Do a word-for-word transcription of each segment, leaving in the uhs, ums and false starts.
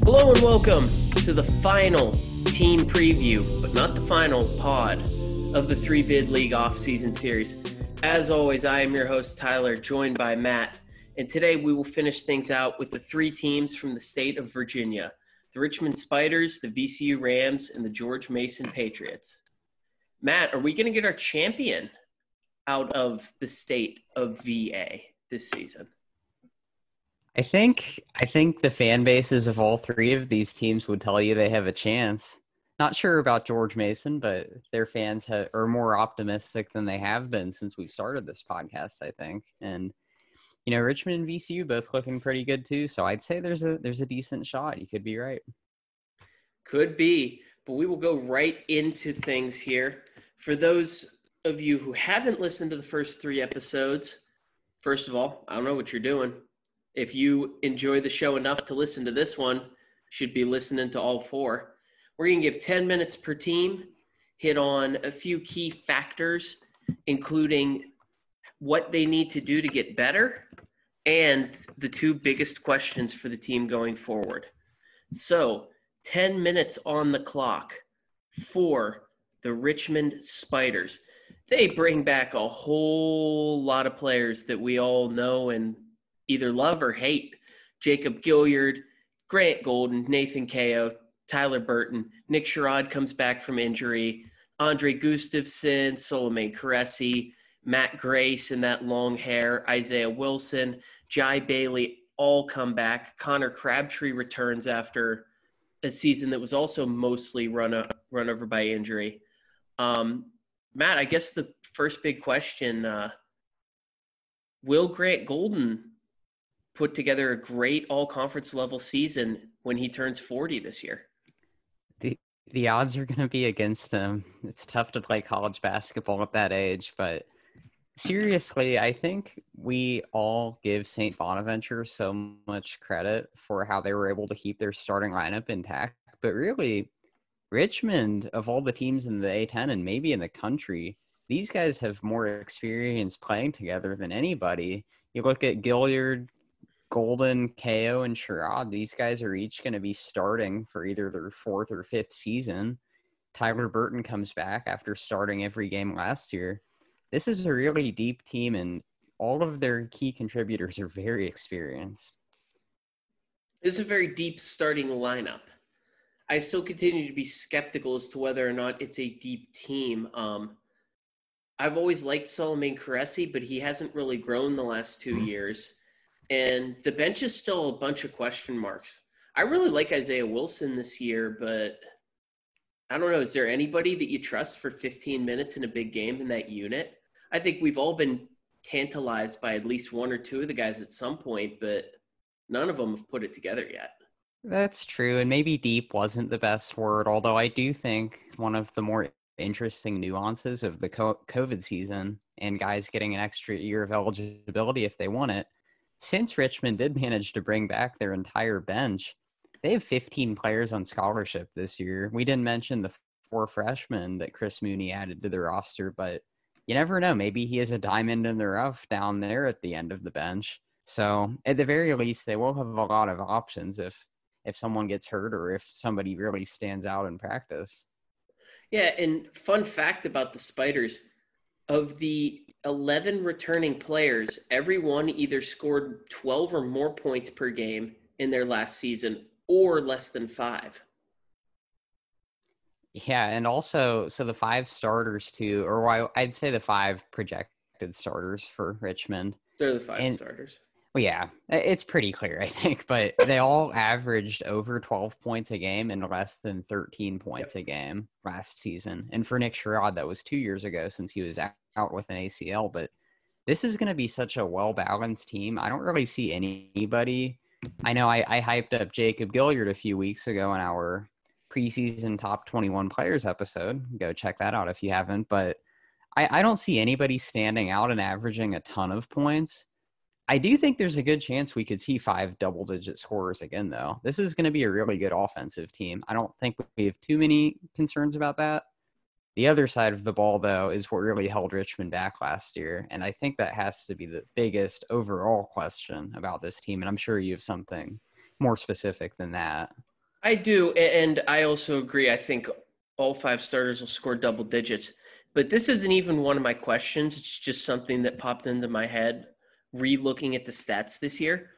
Hello and welcome to the final team preview, but not the final pod of the three bid League off-season series. As always, I am your host, Tyler, joined by Matt. And today we will finish things out with the three teams from the state of Virginia: the Richmond Spiders, the V C U Rams, and the George Mason Patriots. Matt, are we going to get our champion out of the state of V A this season? I think I think the fan bases of all three of these teams would tell you they have a chance. Not sure about George Mason, but their fans ha- are more optimistic than they have been since we've started this podcast, I think. And you know, Richmond and V C U both looking pretty good too, so I'd say there's a there's a decent shot. You could be right. Could be, but we will go right into things here. For those of you who haven't listened to the first three episodes, first of all, I don't know what you're doing. If you enjoy the show enough to listen to this one, you should be listening to all four. We're going to give ten minutes per team, hit on a few key factors, including what they need to do to get better and the two biggest questions for the team going forward. So, ten minutes on the clock for the Richmond Spiders. They bring back a whole lot of players that we all know and either love or hate. Jacob Gilyard, Grant Golden, Nathan Kao, Tyler Burton, Nick Sherrod comes back from injury, Andre Gustafson, Solomon Caressi, Matt Grace in that long hair, Isaiah Wilson, Jai Bailey all come back. Connor Crabtree returns after a season that was also mostly run, up, run over by injury. Um, Matt, I guess the first big question, uh, will Grant Golden put together a great all-conference level season when he turns forty this year? The the odds are going to be against him. It's tough to play college basketball at that age, but seriously, I think we all give Saint Bonaventure so much credit for how they were able to keep their starting lineup intact. But really, Richmond, of all the teams in the A ten and maybe in the country, these guys have more experience playing together than anybody. You look at Gilyard, Golden, Kao, and Sherrod. These guys are each going to be starting for either their fourth or fifth season. Tyler Burton comes back after starting every game last year. This is a really deep team, and all of their key contributors are very experienced. This is a very deep starting lineup. I still continue to be skeptical as to whether or not it's a deep team. Um, I've always liked Solomon Caressi, but he hasn't really grown the last two years. And the bench is still a bunch of question marks. I really like Isaiah Wilson this year, but I don't know. Is there anybody that you trust for fifteen minutes in a big game in that unit? I think we've all been tantalized by at least one or two of the guys at some point, but none of them have put it together yet. That's true. And maybe deep wasn't the best word, although I do think one of the more interesting nuances of the COVID season and guys getting an extra year of eligibility if they want it, since Richmond did manage to bring back their entire bench, they have fifteen players on scholarship this year. We didn't mention the four freshmen that Chris Mooney added to the roster, but you never know. Maybe he is a diamond in the rough down there at the end of the bench. So at the very least, they will have a lot of options if if someone gets hurt or if somebody really stands out in practice. Yeah, and fun fact about the Spiders, of the eleven returning players, everyone either scored twelve or more points per game in their last season or less than five. Yeah, and also, so the five starters too, or I'd say the five projected starters for Richmond. They're the five and, starters. Well, yeah, it's pretty clear, I think, but they all averaged over twelve points a game and less than thirteen points yep. a game last season. And for Nick Sherrod, that was two years ago since he was out with an A C L, but this is going to be such a well-balanced team. I don't really see anybody. I know I, I hyped up Jacob Gilyard a few weeks ago in our preseason top twenty-one players episode. Go check that out if you haven't, but I, I don't see anybody standing out and averaging a ton of points. I do think there's a good chance we could see five double-digit scorers again, though. This is going to be a really good offensive team. I don't think we have too many concerns about that. The other side of the ball, though, is what really held Richmond back last year, and I think that has to be the biggest overall question about this team, and I'm sure you have something more specific than that. I do, and I also agree. I think all five starters will score double digits. But this isn't even one of my questions. It's just something that popped into my head re-looking at the stats this year.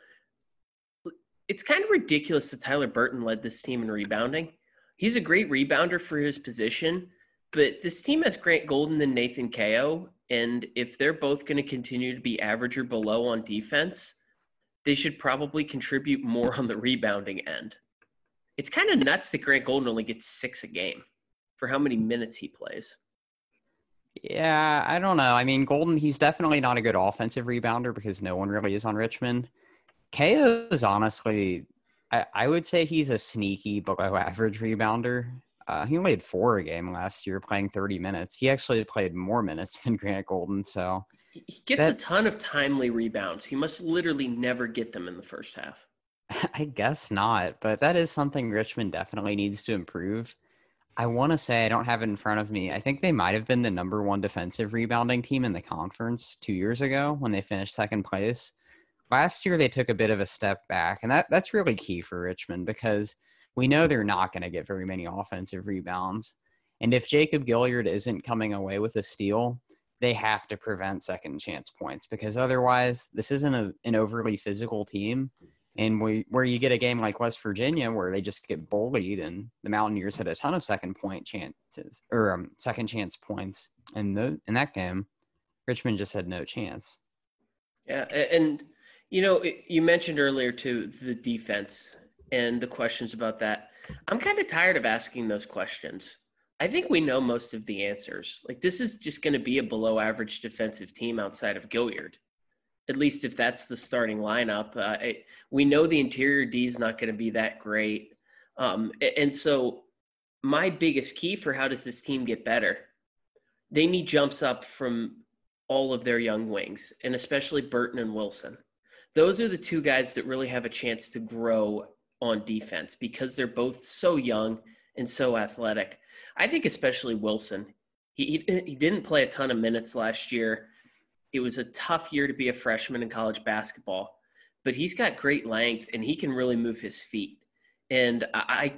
It's kind of ridiculous that Tyler Burton led this team in rebounding. He's a great rebounder for his position, but this team has Grant Golden and Nathan Kao, and if they're both going to continue to be average or below on defense, they should probably contribute more on the rebounding end. It's kind of nuts that Grant Golden only gets six a game for how many minutes he plays. Yeah, I don't know. I mean, Golden, he's definitely not a good offensive rebounder because no one really is on Richmond. K O is honestly, I, I would say he's a sneaky below average rebounder. Uh, he only had four a game last year, playing thirty minutes. He actually played more minutes than Grant Golden, so He gets that, a ton of timely rebounds. He must literally never get them in the first half. I guess not, but that is something Richmond definitely needs to improve. I want to say, I don't have it in front of me, I think they might have been the number one defensive rebounding team in the conference two years ago when they finished second place. Last year, they took a bit of a step back, and that, that's really key for Richmond because we know they're not going to get very many offensive rebounds. And if Jacob Gilyard isn't coming away with a steal, they have to prevent second chance points because otherwise, this isn't a, an overly physical team. And we, where you get a game like West Virginia where they just get bullied and the Mountaineers had a ton of second point chances or um, second chance points in the in that game, Richmond just had no chance. Yeah, and you know, you mentioned earlier too the defense and the questions about that. I'm kind of tired of asking those questions. I think we know most of the answers. Like this is just going to be a below average defensive team outside of Gilyard. At least if that's the starting lineup. Uh, it, we know the interior D is not going to be that great. Um, and so my biggest key for how does this team get better, they need jumps up from all of their young wings, and especially Burton and Wilson. Those are the two guys that really have a chance to grow on defense because they're both so young and so athletic. I think especially Wilson. He, he, he didn't play a ton of minutes last year. It was a tough year to be a freshman in college basketball, but he's got great length and he can really move his feet. And I,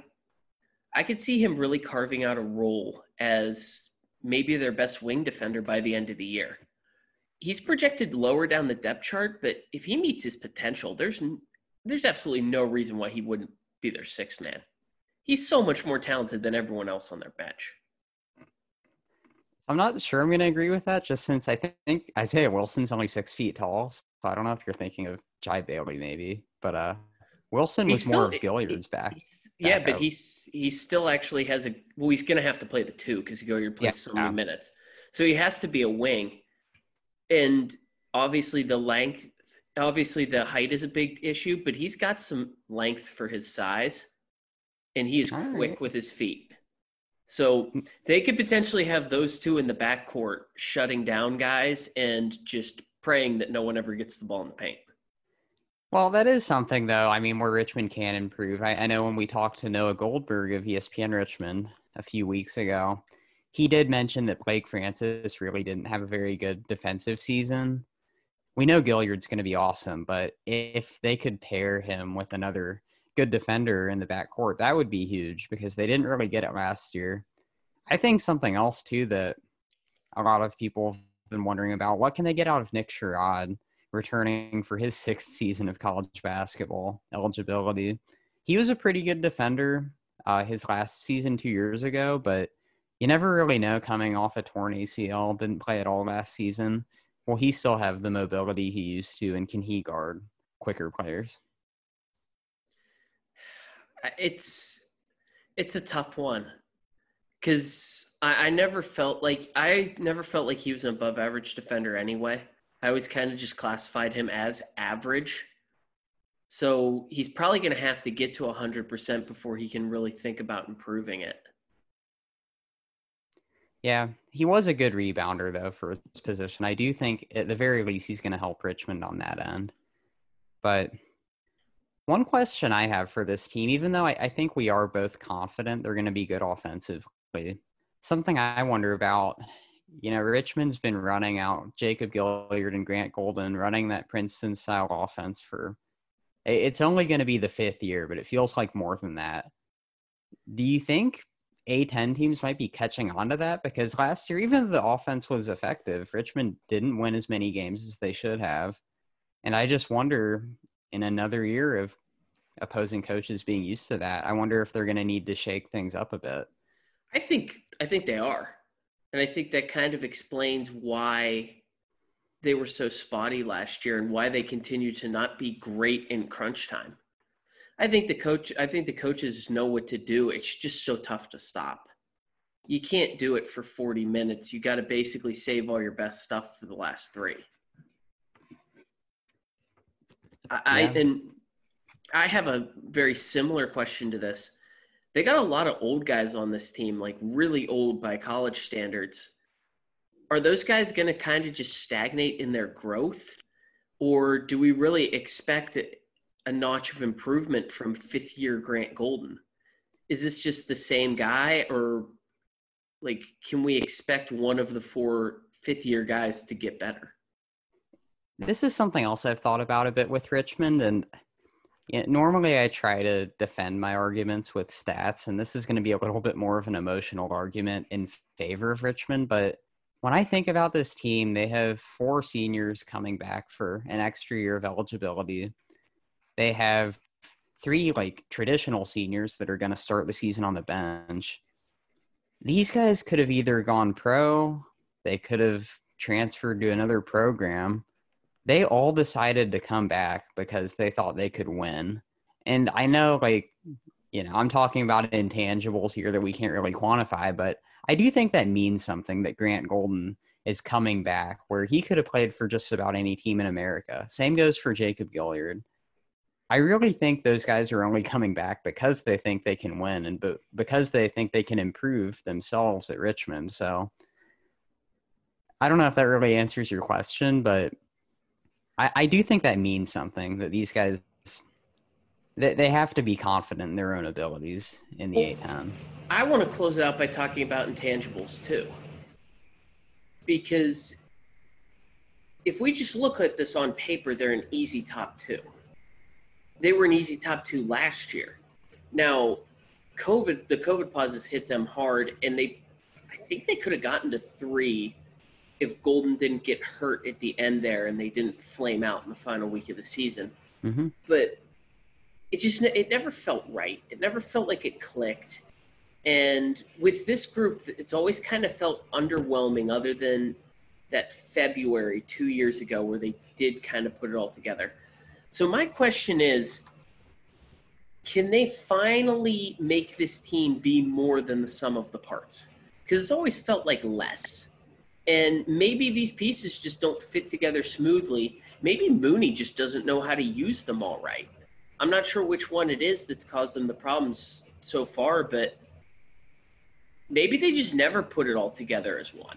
I could see him really carving out a role as maybe their best wing defender by the end of the year. He's projected lower down the depth chart, but if he meets his potential, there's there's absolutely no reason why he wouldn't be their sixth man. He's so much more talented than everyone else on their bench. I'm not sure I'm going to agree with that, just since I think Isaiah Wilson's only six feet tall. So I don't know if you're thinking of Jai Bailey, maybe. But uh, Wilson was still, more of Gilyard's back. Yeah, back but he's he still actually has a – well, he's going to have to play the two because Gilyard plays yeah, so many yeah. minutes. So he has to be a wing. And obviously the length – obviously the height is a big issue, but he's got some length for his size. And he is All quick right. with his feet. So they could potentially have those two in the backcourt shutting down guys and just praying that no one ever gets the ball in the paint. Well, that is something, though, I mean, where Richmond can improve. I, I know when we talked to Noah Goldberg of E S P N Richmond a few weeks ago, he did mention that Blake Francis really didn't have a very good defensive season. We know Gilyard's going to be awesome, but if they could pair him with another good defender in the backcourt, that would be huge because they didn't really get it last year. I think something else too that a lot of people have been wondering about, what can they get out of Nick Sherrod returning for his sixth season of college basketball eligibility? He was a pretty good defender uh, his last season two years ago, but you never really know coming off a torn A C L, didn't play at all last season. Will he still have the mobility he used to, and can he guard quicker players? It's it's a tough one because I, I never felt like I never felt like he was an above average defender anyway. I always kind of just classified him as average. So he's probably going to have to get to one hundred percent before he can really think about improving it. Yeah, he was a good rebounder, though, for his position. I do think at the very least he's going to help Richmond on that end. But one question I have for this team, even though I, I think we are both confident they're going to be good offensively, something I wonder about, you know, Richmond's been running out Jacob Gilyard and Grant Golden, running that Princeton-style offense for – it's only going to be the fifth year, but it feels like more than that. do you think A ten teams might be catching on to that? Because last year, even though the offense was effective, Richmond didn't win as many games as they should have. And I just wonder, in another year of opposing coaches being used to that, I wonder if they're going to need to shake things up a bit. I think I think they are. And I think that kind of explains why they were so spotty last year and why they continue to not be great in crunch time. I think the coach I think the coaches know what to do. It's just so tough to stop. You can't do it for forty minutes. You got to basically save all your best stuff for the last three. I, I Yeah. and I have a very similar question to this. They got a lot of old guys on this team, like really old by college standards. Are those guys going to kind of just stagnate in their growth? Or do we really expect a notch of improvement from fifth year Grant Golden? Is this just the same guy, or like, can we expect one of the four fifth year guys to get better? This is something else I've thought about a bit with Richmond, and yeah, normally I try to defend my arguments with stats, and this is going to be a little bit more of an emotional argument in favor of Richmond. But when I think about this team, they have four seniors coming back for an extra year of eligibility. They have three like traditional seniors that are going to start the season on the bench. These guys could have either gone pro, they could have transferred to another program. They all decided to come back because they thought they could win. And I know, like, you know, I'm talking about intangibles here that we can't really quantify, but I do think that means something that Grant Golden is coming back, where he could have played for just about any team in America. Same goes for Jacob Gilliard. I really think those guys are only coming back because they think they can win and b- because they think they can improve themselves at Richmond. So I don't know if that really answers your question, but I, I do think that means something, that these guys, they, they have to be confident in their own abilities in the A ten. I want to close out by talking about intangibles too. Because if we just look at this on paper, they're an easy top two. They were an easy top two last year. Now, COVID, the COVID pauses hit them hard, and they, I think they could have gotten to three if Golden didn't get hurt at the end there and they didn't flame out in the final week of the season. Mm-hmm. But it just, it never felt right. It never felt like it clicked. And with this group, it's always kind of felt underwhelming, other than that February two years ago where they did kind of put it all together. So my question is, can they finally make this team be more than the sum of the parts? Because it's always felt like less. And maybe these pieces just don't fit together smoothly. Maybe Mooney just doesn't know how to use them all right. I'm not sure which one it is that's caused them the problems so far, but maybe they just never put it all together as one.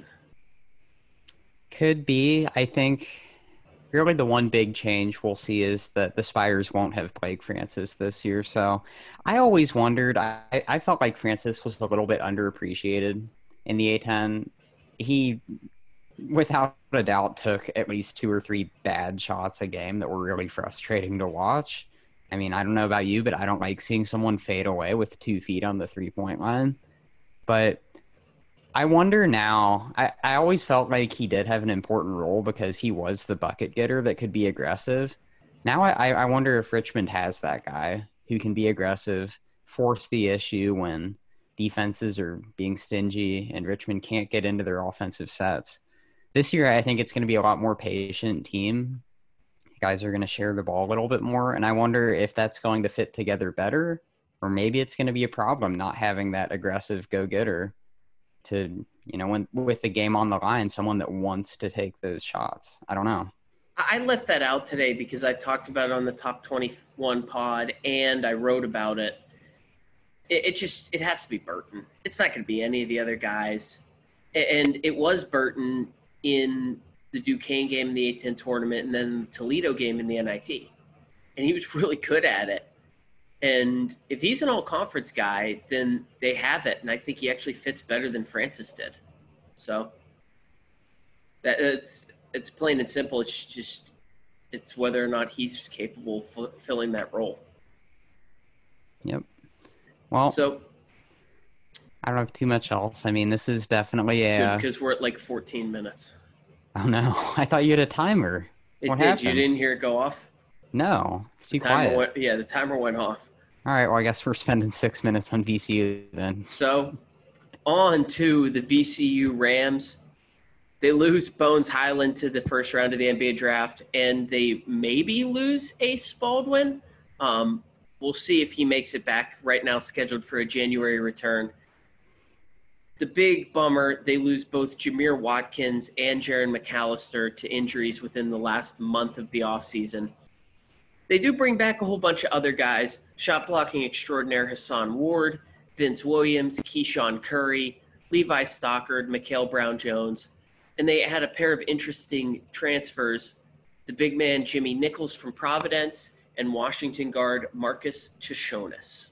Could be. I think really the one big change we'll see is that the Spiders won't have Blake Francis this year. So I always wondered, I, I felt like Francis was a little bit underappreciated in the A ten. He, without a doubt, took at least two or three bad shots a game that were really frustrating to watch. I mean, I don't know about you, but I don't like seeing someone fade away with two feet on the three-point line. But I wonder now, I, I always felt like he did have an important role because he was the bucket getter that could be aggressive. Now I, I wonder if Richmond has that guy who can be aggressive, force the issue when defenses are being stingy and Richmond can't get into their offensive sets. This year, I think it's going to be a lot more patient team. Guys are going to share the ball a little bit more, and I wonder if that's going to fit together better, or maybe it's going to be a problem not having that aggressive go-getter to, you know, when with the game on the line, someone that wants to take those shots. I don't know. I left that out today because I talked about it on the Top twenty-one pod, and I wrote about it. It, it just, it has to be Burton. It's not going to be any of the other guys. And it was Burton in the Duquesne game in the A ten tournament and then the Toledo game in the N I T. And he was really good at it. And if he's an all-conference guy, then they have it. And I think he actually fits better than Francis did. So that it's it's plain and simple. It's just it's whether or not he's capable of f- filling that role. Yep. Well, so I don't have too much else. I mean, this is definitely Good, a. because we're at like fourteen minutes. Oh no, I thought you had a timer. It What did. You happened? didn't hear it go off? No, it's The too timer quiet. went, yeah, the timer went off. All right, well, I guess we're spending six minutes on V C U then. So, on to the V C U Rams. They lose Bones Highland to the first round of the N B A draft, and they maybe lose Ace Baldwin. Um, we'll see if he makes it back. Right now, scheduled for a January return. The big bummer, they lose both Jameer Watkins and Jaron McAllister to injuries within the last month of the offseason. They do bring back a whole bunch of other guys, shot blocking extraordinaire Hassan Ward, Vince Williams, Keyshawn Curry, Levi Stockard, Mikael Brown-Jones, and they had a pair of interesting transfers, the big man Jimmy Nichols from Providence and Washington guard Marcus Chishonis.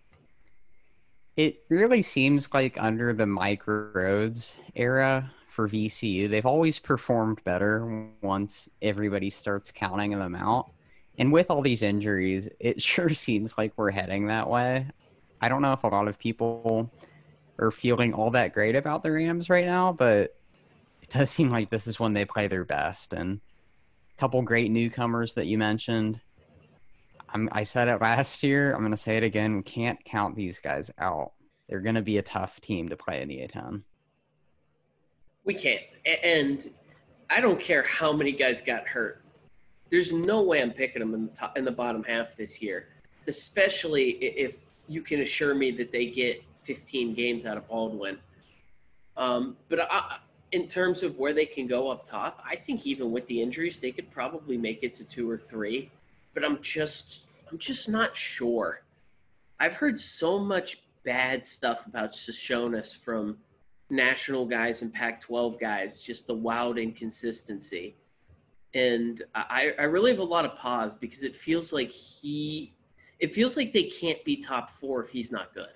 It really seems like under the Mike Rhodes era for V C U, they've always performed better once everybody starts counting them out. And with all these injuries, it sure seems like we're heading that way. I don't know if a lot of people are feeling all that great about the Rams right now, but it does seem like this is when they play their best. And a couple great newcomers that you mentioned. I'm, I said it last year. I'm going to say it again. We can't count these guys out. They're going to be a tough team to play in the A ten. We can't. And I don't care how many guys got hurt. There's no way I'm picking them in the top, in the bottom half this year, especially if you can assure me that they get fifteen games out of Baldwin. Um, but I, in terms of where they can go up top, I think even with the injuries, they could probably make it to two or three. But I'm just, I'm just not sure. I've heard so much bad stuff about Shoshonus from national guys and Pac twelve guys, just the wild inconsistency. And I, I really have a lot of pause because it feels like he, it feels like they can't be top four if he's not good.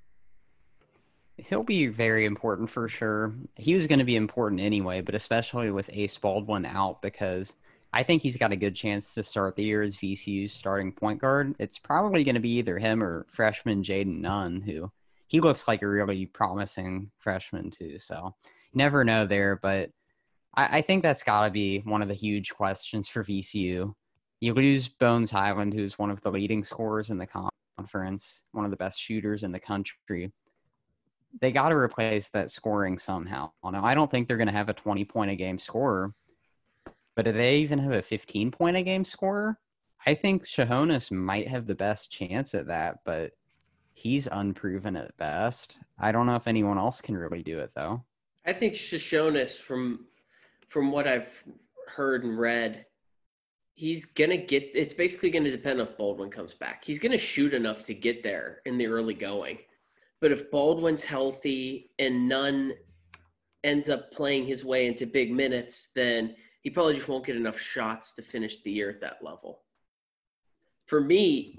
He'll be very important for sure. He was going to be important anyway, but especially with Ace Baldwin out, because I think he's got a good chance to start the year as V C U's starting point guard. It's probably going to be either him or freshman Jaden Nunn, who he looks like a really promising freshman too. So never know there, but I, I think that's got to be one of the huge questions for V C U. You lose Bones Highland, who's one of the leading scorers in the conference, one of the best shooters in the country. They got to replace that scoring somehow. Now, I don't think they're going to have a twenty-point-a-game scorer, but do they even have a fifteen-point-a-game scorer? I think Shoshonus might have the best chance at that, but he's unproven at best. I don't know if anyone else can really do it, though. I think Shoshonus, from from what I've heard and read, he's going to get – it's basically going to depend if Baldwin comes back. He's going to shoot enough to get there in the early going. But if Baldwin's healthy and Nunn ends up playing his way into big minutes, then he probably just won't get enough shots to finish the year at that level. For me,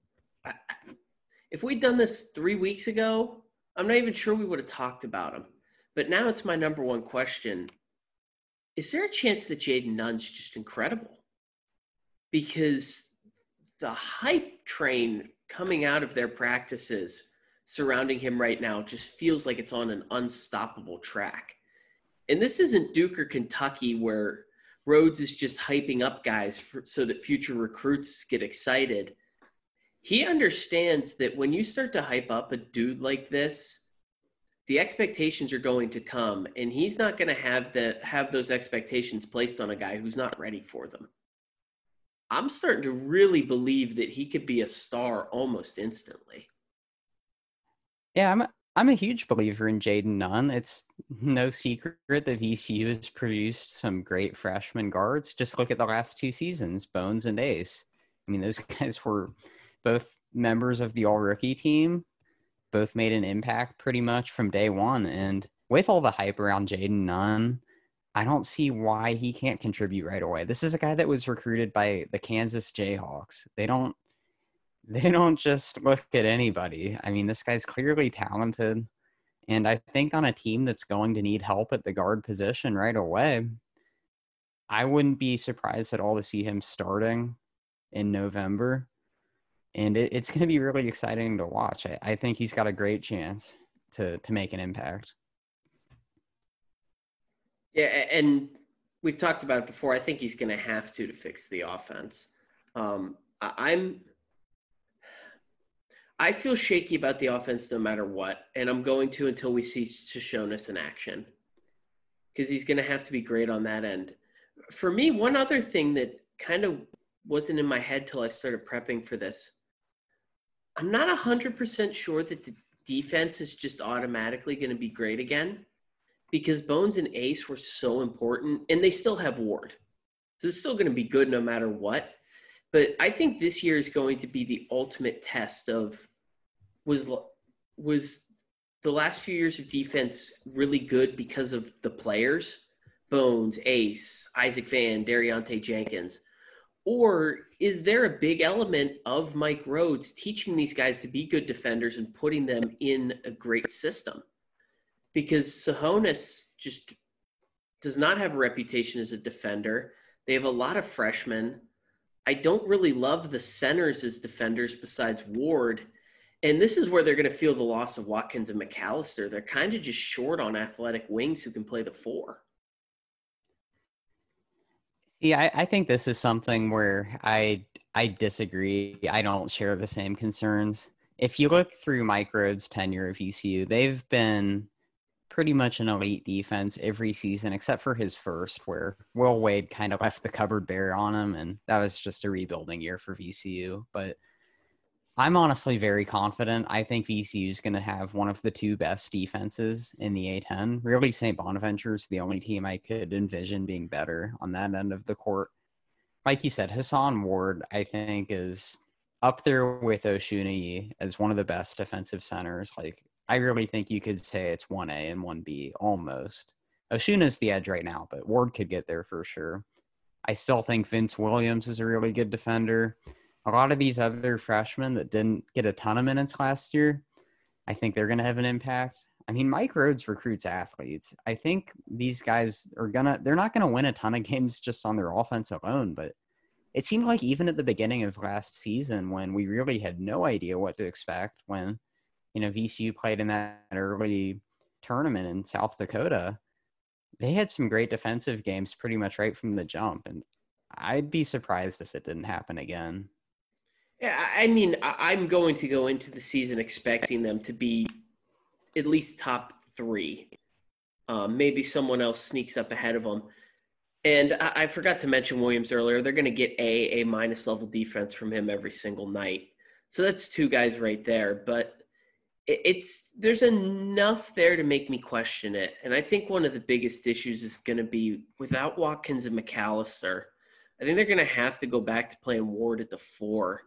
if we'd done this three weeks ago, I'm not even sure we would have talked about him. But now it's my number one question. Is there a chance that Jaden Nunn's just incredible? Because the hype train coming out of their practices surrounding him right now just feels like it's on an unstoppable track. And this isn't Duke or Kentucky where Rhodes is just hyping up guys for, so that future recruits get excited. He understands that when you start to hype up a dude like this, the expectations are going to come, and he's not going to have the have those expectations placed on a guy who's not ready for them. I'm starting to really believe that he could be a star almost instantly. Yeah, I'm a, I'm a huge believer in Jaden Nunn. It's no secret that V C U has produced some great freshman guards. Just look at the last two seasons, Bones and Ace. I mean, those guys were both members of the all-rookie team, both made an impact pretty much from day one. And with all the hype around Jaden Nunn, I don't see why he can't contribute right away. This is a guy that was recruited by the Kansas Jayhawks. They don't They don't just look at anybody. I mean, this guy's clearly talented. And I think on a team that's going to need help at the guard position right away, I wouldn't be surprised at all to see him starting in November. And it, it's going to be really exciting to watch. I, I think he's got a great chance. to to make an impact. Yeah, and we've talked about it before. I think he's going to have to to fix the offense. Um, I, I'm I feel shaky about the offense no matter what, and I'm going to until we see Shoshonus in action, because he's going to have to be great on that end. For me, one other thing that kind of wasn't in my head till I started prepping for this, I'm not one hundred percent sure that the defense is just automatically going to be great again, because Bones and Ace were so important, and they still have Ward. So it's still going to be good no matter what. But I think this year is going to be the ultimate test of, was was the last few years of defense really good because of the players, Bones, Ace, Isaac Van, Dariante Jenkins? Or is there a big element of Mike Rhodes teaching these guys to be good defenders and putting them in a great system? Because Sahonis just does not have a reputation as a defender. They have a lot of freshmen. I don't really love the centers as defenders besides Ward. And this is where they're going to feel the loss of Watkins and McAllister. They're kind of just short on athletic wings who can play the four. Yeah, I, I think this is something where I I disagree. I don't share the same concerns. If you look through Mike Rhodes' tenure at V C U, they've been pretty much an elite defense every season, except for his first, where Will Wade kind of left the cupboard bare on him, and that was just a rebuilding year for V C U. But I'm honestly very confident. I think V C U is going to have one of the two best defenses in the A ten. Really, Saint Bonaventure is the only team I could envision being better on that end of the court. Like you said, Hassan Ward, I think, is up there with Oshunyi as one of the best defensive centers. Like, I really think you could say it's one A and one B almost. Oshuna's the edge right now, but Ward could get there for sure. I still think Vince Williams is a really good defender. A lot of these other freshmen that didn't get a ton of minutes last year, I think they're going to have an impact. I mean, Mike Rhodes recruits athletes. I think these guys are going to – they're not going to win a ton of games just on their offense alone, but it seemed like even at the beginning of last season when we really had no idea what to expect when, you know, V C U played in that early tournament in South Dakota, they had some great defensive games pretty much right from the jump, and I'd be surprised if it didn't happen again. Yeah, I mean, I'm going to go into the season expecting them to be at least top three. Um, maybe someone else sneaks up ahead of them. And I, I forgot to mention Williams earlier. They're going to get A, A-minus level defense from him every single night. So that's two guys right there. But it's there's enough there to make me question it. And I think one of the biggest issues is going to be without Watkins and McAllister, I think they're going to have to go back to playing Ward at the four.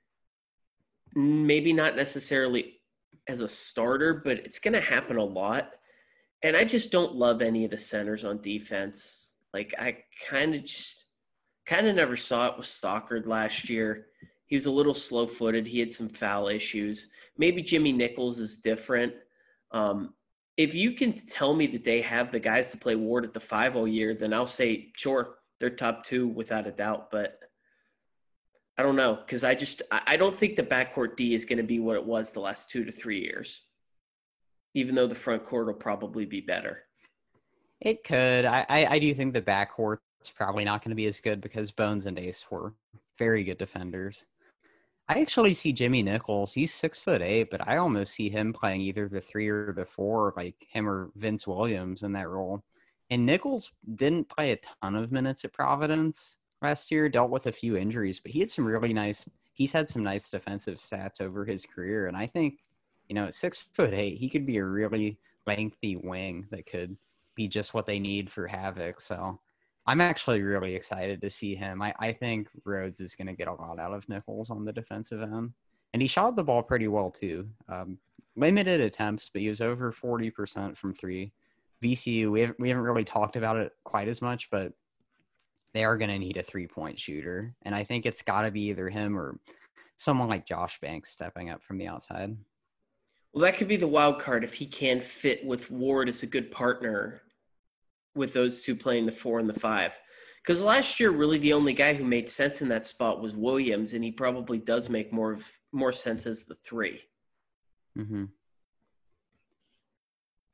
Maybe not necessarily as a starter, but it's going to happen a lot. And I just don't love any of the centers on defense. Like, I kind of just kind of never saw it with Stockard last year. He was a little slow-footed. He had some foul issues. Maybe Jimmy Nichols is different. Um, if you can tell me that they have the guys to play Ward at the five all year, then I'll say, sure, they're top two without a doubt. But I don't know, because I just I don't think the backcourt D is going to be what it was the last two to three years, even though the front court will probably be better. It could. I, I, I do think the backcourt's probably not going to be as good because Bones and Ace were very good defenders. I actually see Jimmy Nichols. He's six foot eight, but I almost see him playing either the three or the four, like him or Vince Williams in that role. And Nichols didn't play a ton of minutes at Providence last year, dealt with a few injuries, but he had some really nice, he's had some nice defensive stats over his career. And I think, you know, at six foot eight, he could be a really lengthy wing that could be just what they need for Havoc. So I'm actually really excited to see him. I, I think Rhodes is going to get a lot out of Nichols on the defensive end. And he shot the ball pretty well too. Um, limited attempts, but he was over forty percent from three. V C U, we haven't, we haven't really talked about it quite as much, but they are going to need a three-point shooter. And I think it's got to be either him or someone like Josh Banks stepping up from the outside. Well, that could be the wild card if he can fit with Ward as a good partner with those two playing the four and the five. Because last year, really the only guy who made sense in that spot was Williams, and he probably does make more of more sense as the three. Mm-hmm.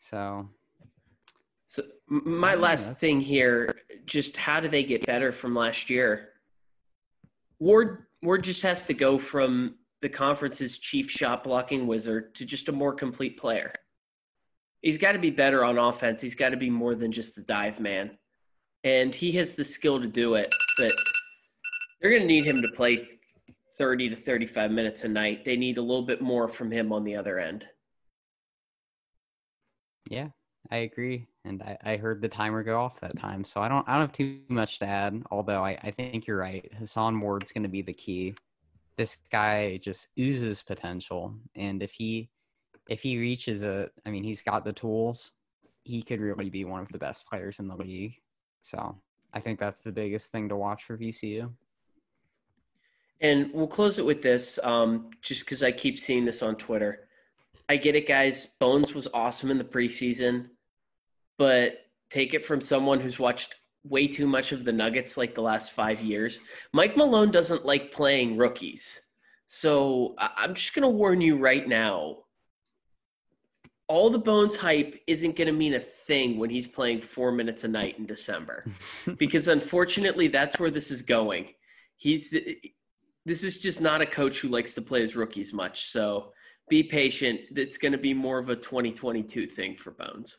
So, so my know, last thing here, just how do they get better from last year? Ward Ward just has to go from the conference's chief shot blocking wizard to just a more complete player. He's got to be better on offense. He's got to be more than just a dive man. And he has the skill to do it, but they're going to need him to play thirty to thirty-five minutes a night. They need a little bit more from him on the other end. Yeah, I agree. And I, I heard the timer go off that time. So I don't I don't have too much to add, although I, I think you're right. Hassan Ward's going to be the key. This guy just oozes potential. And if he if he reaches a, I mean, he's got the tools, he could really be one of the best players in the league. So I think that's the biggest thing to watch for V C U. And we'll close it with this, um, just because I keep seeing this on Twitter. I get it, guys. Bones was awesome in the preseason, but take it from someone who's watched way too much of the Nuggets like the last five years. Mike Malone doesn't like playing rookies. So I'm just going to warn you right now. All the Bones hype isn't going to mean a thing when he's playing four minutes a night in December, because unfortunately that's where this is going. He's this is just not a coach who likes to play his rookies much. So be patient. It's going to be more of a twenty twenty-two thing for Bones.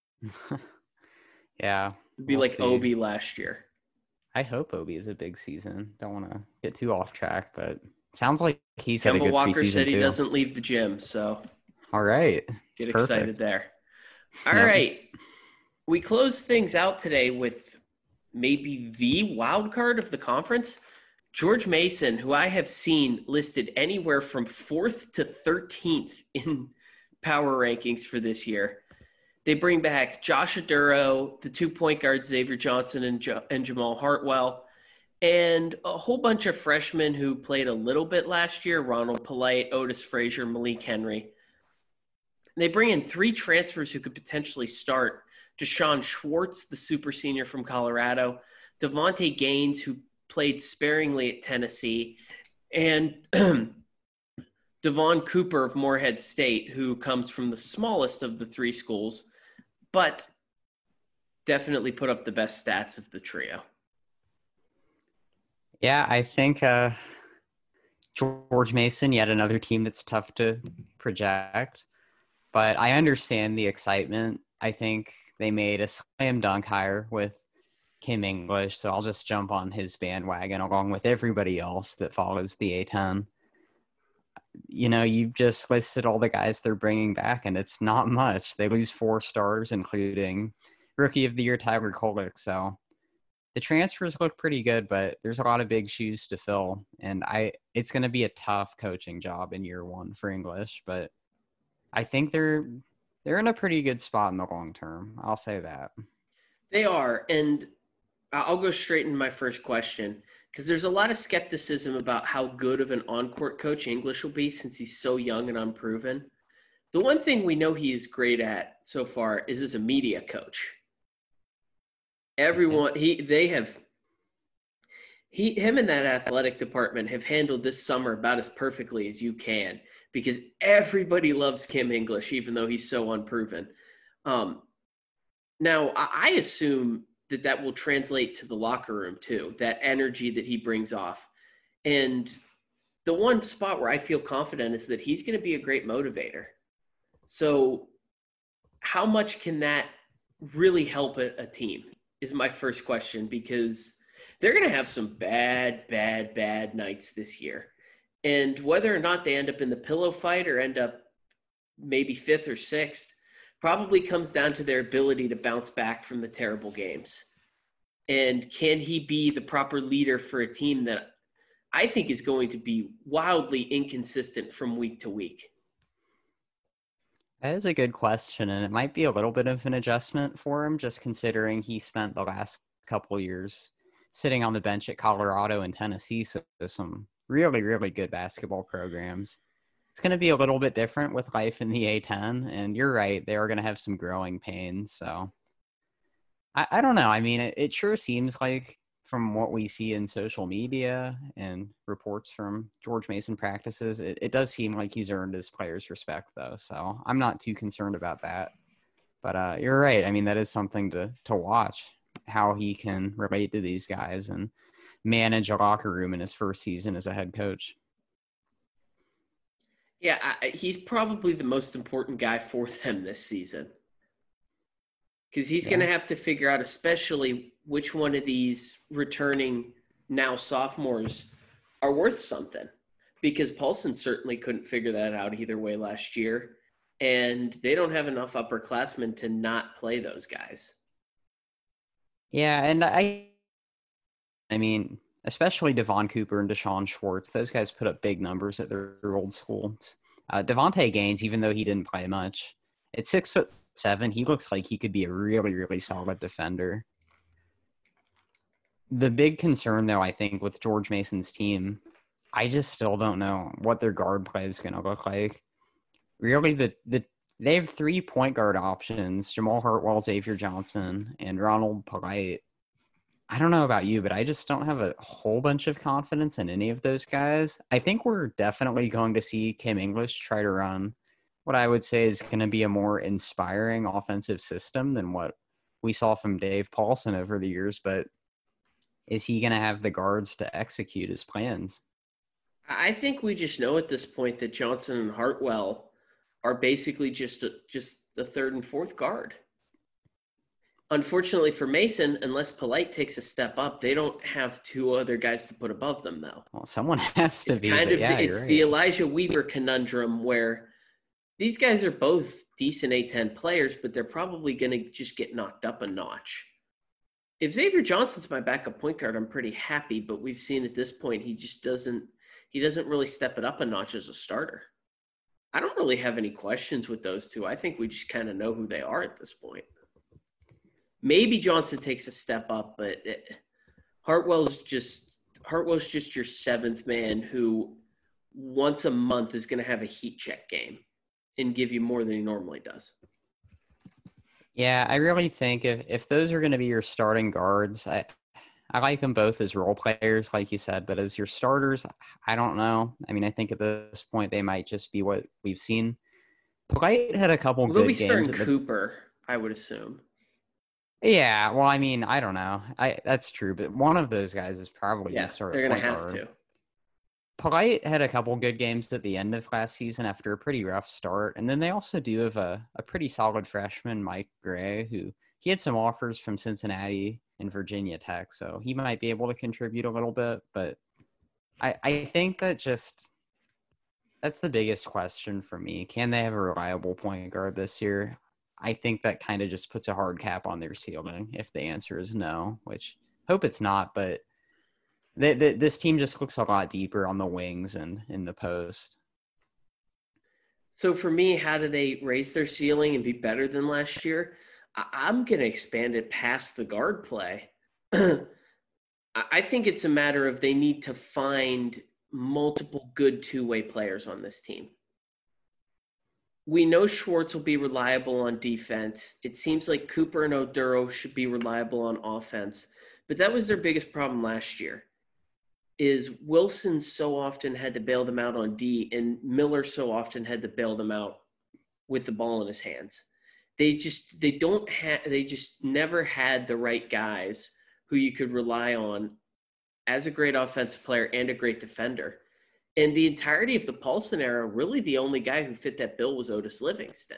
Yeah. It'd be we'll like see. Obi last year. I hope Obi is a big season. Don't want to get too off track, but sounds like he's had a Kemba good Walker preseason said he too. doesn't leave the gym, so All right. get It's excited perfect. there. All Yep. right. We close things out today with maybe the wild card of the conference. George Mason, who I have seen listed anywhere from fourth to thirteenth in power rankings for this year. They bring back Josh Aduro, the two point guards, Xavier Johnson and, jo- and Jamal Hartwell, and a whole bunch of freshmen who played a little bit last year, Ronald Polite, Otis Frazier, Malik Henry. They bring in three transfers who could potentially start. Deshaun Schwartz, the super senior from Colorado, Devontae Gaines, who played sparingly at Tennessee, and Devon Cooper of Morehead State, who comes from the smallest of the three schools, but definitely put up the best stats of the trio. Yeah, I think uh, George Mason, yet another team that's tough to project. But I understand the excitement. I think they made a slam dunk hire with Kim English, so I'll just jump on his bandwagon along with everybody else that follows the A ten. You know, you've just listed all the guys they're bringing back, and it's not much. They lose four stars, including Rookie of the Year Tyler Kolek. So the transfers look pretty good, but there's a lot of big shoes to fill, and I it's going to be a tough coaching job in year one for English, but I think they're they're in a pretty good spot in the long term. I'll say that. They are, and I'll go straight into my first question, because there's a lot of skepticism about how good of an on-court coach English will be since he's so young and unproven. The one thing we know he is great at so far is as a media coach. Everyone, he they have, he him and that athletic department have handled this summer about as perfectly as you can, because everybody loves Kim English, even though he's so unproven. Um, now, I assume that that will translate to the locker room too, that energy that he brings off. And the one spot where I feel confident is that he's going to be a great motivator. So how much can that really help a, a team is my first question, because they're going to have some bad, bad, bad nights this year. And whether or not they end up in the pillow fight or end up maybe fifth or sixth probably comes down to their ability to bounce back from the terrible games. And can he be the proper leader for a team that I think is going to be wildly inconsistent from week to week? That is a good question, and it might be a little bit of an adjustment for him, just considering he spent the last couple years sitting on the bench at Colorado and Tennessee, so there's some really, really good basketball programs. It's going to be a little bit different with life in the A ten, and you're right, they are going to have some growing pains, so I, I don't know. I mean, it, it sure seems like from what we see in social media and reports from George Mason practices, it, it does seem like he's earned his players' respect, though. So I'm not too concerned about that. But uh, you're right. I mean, that is something to to watch, how he can relate to these guys and manage a locker room in his first season as a head coach. Yeah, I, he's probably the most important guy for them this season. Because he's yeah. going to have to figure out, especially which one of these returning now sophomores are worth something. Because Paulson certainly couldn't figure that out either way last year. And they don't have enough upperclassmen to not play those guys. Yeah, and I I mean, especially Devon Cooper and Deshaun Schwartz, those guys put up big numbers at their old schools. Uh, Devontae Gaines, even though he didn't play much, at six foot seven, he looks like he could be a really, really solid defender. The big concern, though, I think, with George Mason's team, I just still don't know what their guard play is going to look like. Really, the the they have three point guard options: Jamal Hartwell, Xavier Johnson, and Ronald Polite. I don't know about you, but I just don't have a whole bunch of confidence in any of those guys. I think we're definitely going to see Kim English try to run what I would say is going to be a more inspiring offensive system than what we saw from Dave Paulson over the years. But is he going to have the guards to execute his plans? I think we just know at this point that Johnson and Hartwell are basically just a, just the third and fourth guard. Unfortunately for Mason, unless Polite takes a step up, they don't have two other guys to put above them, though. Well, someone has to it's be. Kind of, yeah, it's right. the Elijah Weaver conundrum where these guys are both decent A ten players, but they're probably going to just get knocked up a notch. If Xavier Johnson's my backup point guard, I'm pretty happy, but we've seen at this point he just doesn't he doesn't really step it up a notch as a starter. I don't really have any questions with those two. I think we just kind of know who they are at this point. Maybe Johnson takes a step up, but it, Hartwell's just Hartwell's just your seventh man who once a month is going to have a heat check game and give you more than he normally does. Yeah, I really think if, if those are going to be your starting guards, I I like them both as role players, like you said, but as your starters, I don't know. I mean, I think at this point they might just be what we've seen. Polite had a couple well, good they'll be games. Starting Cooper, I would assume. Yeah, well, I mean, I don't know. I that's true, but one of those guys is probably yeah, going to start. They're going to have to. Polite had a couple good games at the end of last season after a pretty rough start, and then they also do have a, a pretty solid freshman, Mike Gray, who he had some offers from Cincinnati and Virginia Tech, so he might be able to contribute a little bit. But I I think that just that's the biggest question for me. Can they have a reliable point guard this year? I think that kind of just puts a hard cap on their ceiling if the answer is no, which hope it's not, but they, they, this team just looks a lot deeper on the wings and in the post. So for me, how do they raise their ceiling and be better than last year? I, I'm going to expand it past the guard play. I think it's a matter of they need to find multiple good two-way players on this team. We know Schwartz will be reliable on defense. It seems like Cooper and Oduro should be reliable on offense. But that was their biggest problem last year, is Wilson so often had to bail them out on D, and Miller so often had to bail them out with the ball in his hands. They just they don't have they just never had the right guys who you could rely on as a great offensive player and a great defender. And the entirety of the Paulson era, really the only guy who fit that bill was Otis Livingston.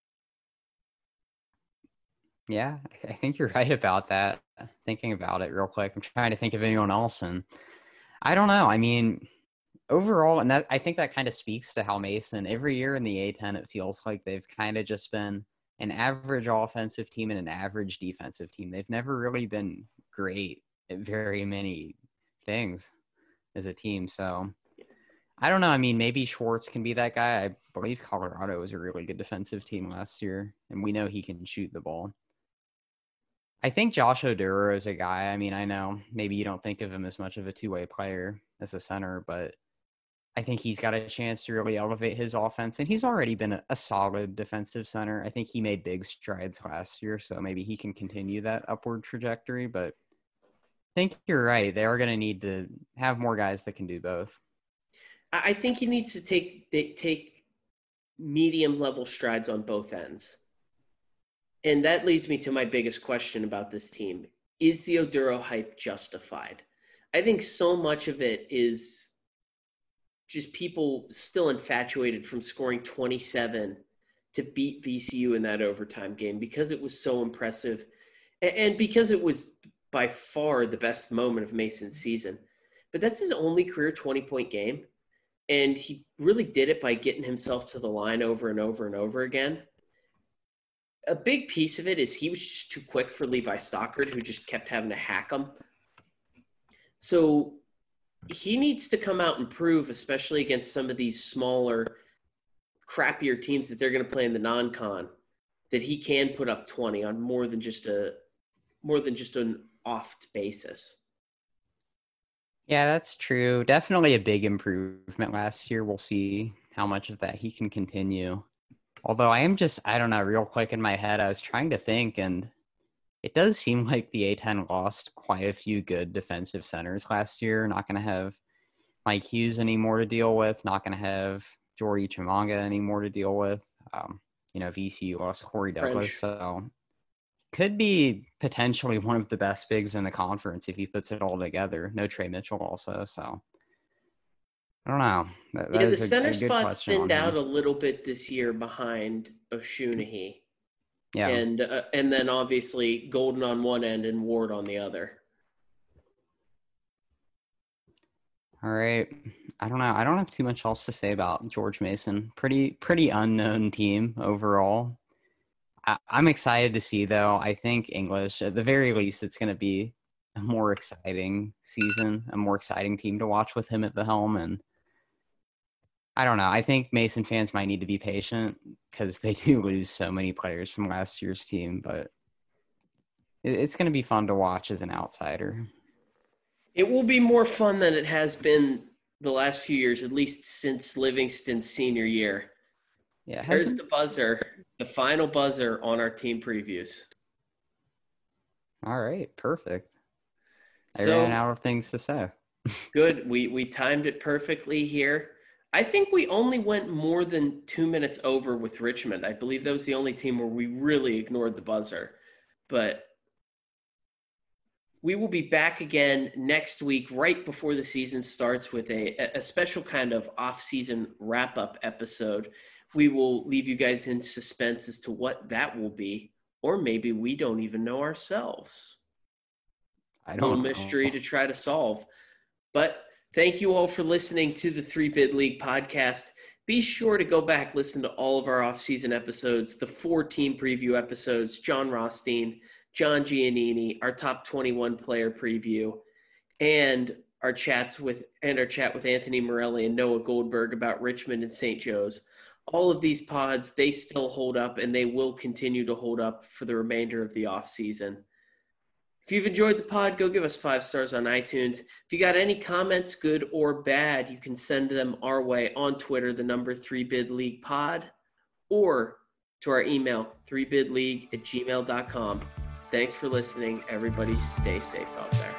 Yeah, I think you're right about that. Thinking about it real quick, I'm trying to think of anyone else, and I don't know. I mean, overall, and that I think that kind of speaks to how Mason, every year in the A ten, it feels like they've kind of just been an average offensive team and an average defensive team. They've never really been great at very many things as a team, so I don't know. I mean, maybe Schwartz can be that guy. I believe Colorado was a really good defensive team last year, and we know he can shoot the ball. I think Josh Oduro is a guy. I mean, I know maybe you don't think of him as much of a two-way player as a center, but I think he's got a chance to really elevate his offense, and he's already been a, a solid defensive center. I think he made big strides last year, so maybe he can continue that upward trajectory, but I think you're right. They are going to need to have more guys that can do both. I think he needs to take take medium level strides on both ends. And that leads me to my biggest question about this team. Is the Oduro hype justified? I think so much of it is just people still infatuated from scoring twenty-seven to beat V C U in that overtime game because it was so impressive and because it was by far the best moment of Mason's season. But that's his only career twenty-point game, and he really did it by getting himself to the line over and over and over again. A big piece of it is he was just too quick for Levi Stockard, who just kept having to hack him. So he needs to come out and prove, especially against some of these smaller, crappier teams that they're going to play in the non-con, that he can put up twenty on more than just a more than just an oft basis. Yeah, that's true. Definitely a big improvement last year. We'll see how much of that he can continue. Although I am just, I don't know, real quick in my head, I was trying to think, and it does seem like the A ten lost quite a few good defensive centers last year. Not going to have Mike Hughes anymore to deal with. Not going to have Jordy Chimanga anymore to deal with. Um, you know, V C U lost Corey Douglas. French. So could be potentially one of the best bigs in the conference if he puts it all together. No Trey Mitchell also. So I don't know. That, that yeah, the is a, center a good spot question thinned on him. out a little bit this year behind Oshunahee. Yeah. And uh, and then obviously Golden on one end and Ward on the other. All right. I don't know. I don't have too much else to say about George Mason. Pretty pretty unknown team overall. I, I'm excited to see, though. I think English, at the very least, it's going to be a more exciting season, a more exciting team to watch with him at the helm. And I don't know. I think Mason fans might need to be patient because they do lose so many players from last year's team. But it, it's going to be fun to watch as an outsider. It will be more fun than it has been the last few years, at least since Livingston's senior year. Yeah, There's the buzzer, the final buzzer on our team previews. All right, perfect. I so, ran out of things to say. Good. We we timed it perfectly here. I think we only went more than two minutes over with Richmond. I believe that was the only team where we really ignored the buzzer. But we will be back again next week, right before the season starts, with a, a special kind of off-season wrap-up episode. We will leave you guys in suspense as to what that will be, or maybe we don't even know ourselves. I don't know. A little mystery to try to solve. But thank you all for listening to the Three Bid League podcast. Be sure to go back, listen to all of our off-season episodes, the four team preview episodes, John Rothstein, John Giannini, our top twenty-one player preview, and our chats with and our chat with Anthony Morelli and Noah Goldberg about Richmond and Saint Joe's. All of these pods, they still hold up, and they will continue to hold up for the remainder of the off season. If you've enjoyed the pod, go give us five stars on iTunes. If you got any comments, good or bad, you can send them our way on Twitter, the number three bid league pod, or to our email, three bid league at gmail dot com. Thanks for listening. Everybody stay safe out there.